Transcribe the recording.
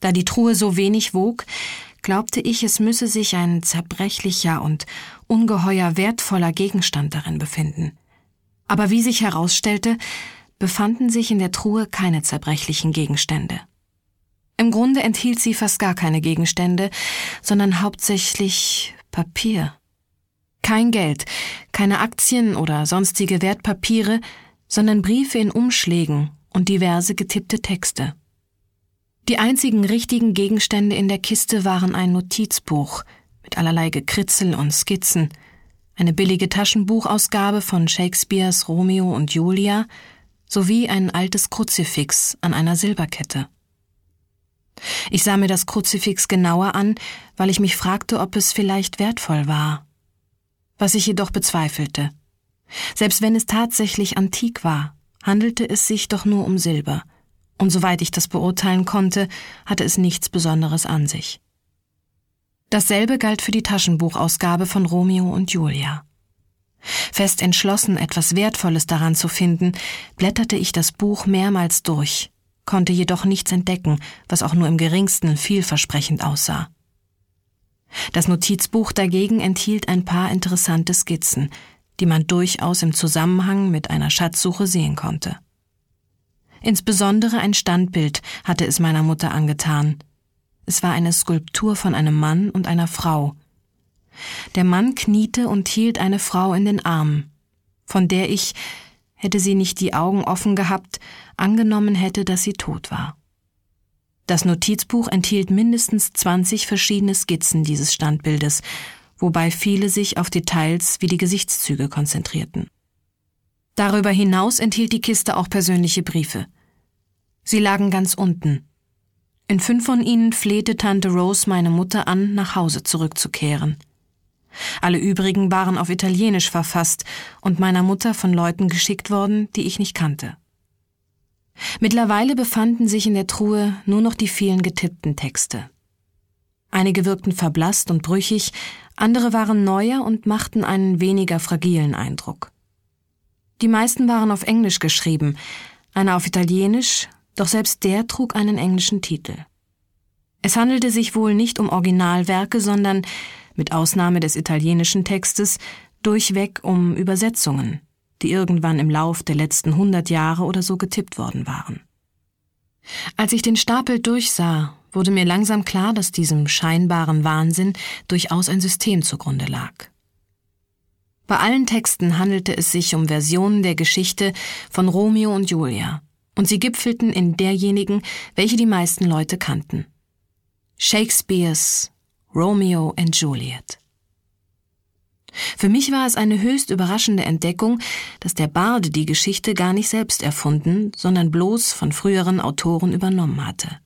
Da die Truhe so wenig wog, glaubte ich, es müsse sich ein zerbrechlicher und ungeheuer wertvoller Gegenstand darin befinden. Aber wie sich herausstellte, befanden sich in der Truhe keine zerbrechlichen Gegenstände. Im Grunde enthielt sie fast gar keine Gegenstände, sondern hauptsächlich Papier. Kein Geld, keine Aktien oder sonstige Wertpapiere, sondern Briefe in Umschlägen und diverse getippte Texte. Die einzigen richtigen Gegenstände in der Kiste waren ein Notizbuch mit allerlei Gekritzel und Skizzen, eine billige Taschenbuchausgabe von Shakespeares Romeo und Julia sowie ein altes Kruzifix an einer Silberkette. Ich sah mir das Kruzifix genauer an, weil ich mich fragte, ob es vielleicht wertvoll war. Was ich jedoch bezweifelte. Selbst wenn es tatsächlich antik war, handelte es sich doch nur um Silber, und soweit ich das beurteilen konnte, hatte es nichts Besonderes an sich. Dasselbe galt für die Taschenbuchausgabe von Romeo und Julia. Fest entschlossen, etwas Wertvolles daran zu finden, blätterte ich das Buch mehrmals durch, konnte jedoch nichts entdecken, was auch nur im geringsten vielversprechend aussah. Das Notizbuch dagegen enthielt ein paar interessante Skizzen, die man durchaus im Zusammenhang mit einer Schatzsuche sehen konnte. Insbesondere ein Standbild hatte es meiner Mutter angetan. Es war eine Skulptur von einem Mann und einer Frau. Der Mann kniete und hielt eine Frau in den Arm, von der ich, hätte sie nicht die Augen offen gehabt, angenommen hätte, dass sie tot war. Das Notizbuch enthielt mindestens 20 verschiedene Skizzen dieses Standbildes, wobei viele sich auf Details wie die Gesichtszüge konzentrierten. Darüber hinaus enthielt die Kiste auch persönliche Briefe. Sie lagen ganz unten. In 5 von ihnen flehte Tante Rose meine Mutter an, nach Hause zurückzukehren. Alle übrigen waren auf Italienisch verfasst und meiner Mutter von Leuten geschickt worden, die ich nicht kannte. Mittlerweile befanden sich in der Truhe nur noch die vielen getippten Texte. Einige wirkten verblasst und brüchig, andere waren neuer und machten einen weniger fragilen Eindruck. Die meisten waren auf Englisch geschrieben, einer auf Italienisch, doch selbst der trug einen englischen Titel. Es handelte sich wohl nicht um Originalwerke, sondern, mit Ausnahme des italienischen Textes, durchweg um Übersetzungen, die irgendwann im Lauf der letzten 100 Jahre oder so getippt worden waren. Als ich den Stapel durchsah, wurde mir langsam klar, dass diesem scheinbaren Wahnsinn durchaus ein System zugrunde lag. Bei allen Texten handelte es sich um Versionen der Geschichte von Romeo und Julia, und sie gipfelten in derjenigen, welche die meisten Leute kannten. Shakespeares Romeo and Juliet. Für mich war es eine höchst überraschende Entdeckung, dass der Barde die Geschichte gar nicht selbst erfunden, sondern bloß von früheren Autoren übernommen hatte.